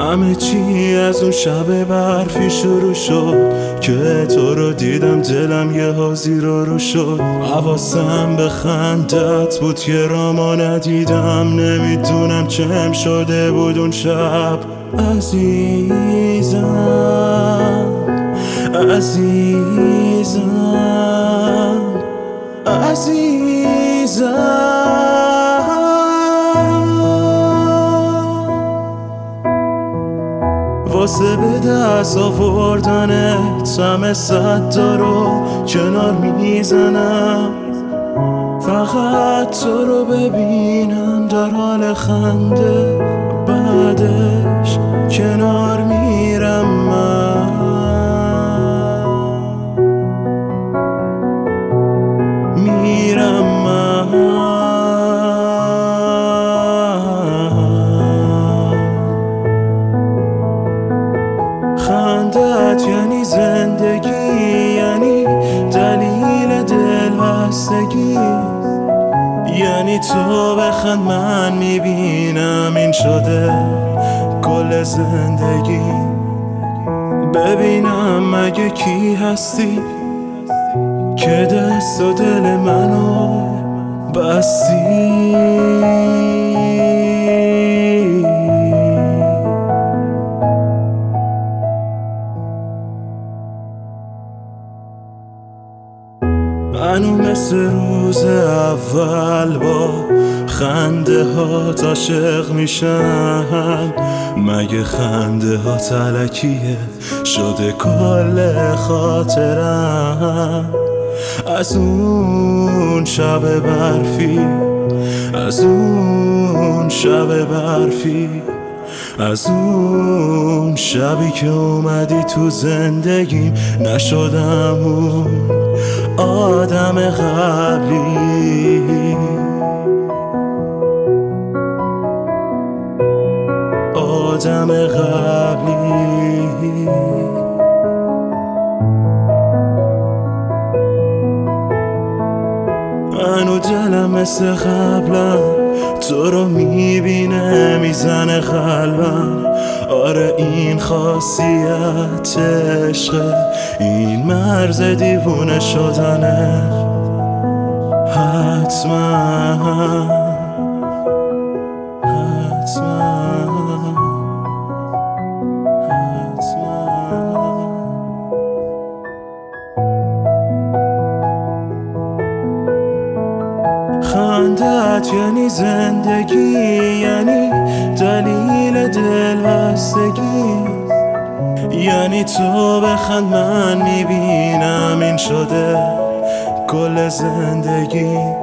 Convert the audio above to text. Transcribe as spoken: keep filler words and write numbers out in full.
همه چی از اون شب برفی شروع شد که تو رو دیدم دلم یه حاضی رو رو شد. حواسم به خندت بود که راما ندیدم، نمیدونم چم شده بود اون شب. عزیزم عزیزم عزیزم واسه به دست آوردنت همه صدا رو کنار میزنم، فقط تو رو ببینم در حال خنده، بعدش کنار میرم من. میرم من خندت یعنی زندگی، یعنی دلیل دل بستگی، یعنی تو بخند من میبینم این شده کل زندگی. ببینم مگه کی هستی که دست و دل منو بستی. منو مثل روز اول با خنده ها عاشق میشم، مگه خنده ها تلکیه شده کل خاطرم. از اون شب برفی، از اون شب برفی، از اون شبی که اومدی تو زندگیم، نشدم اون آدم قبلی، آدم قبلی. منو دلم مثل قبلم تو رو میبینه میزنه قلبم. آره این خاصیت عشقه، این مرز دیوونه شدنه. حتما حتما خندت یعنی زندگی، یعنی دلیل دل بستگی، یعنی تو بخند من میبینم این شده کل زندگی.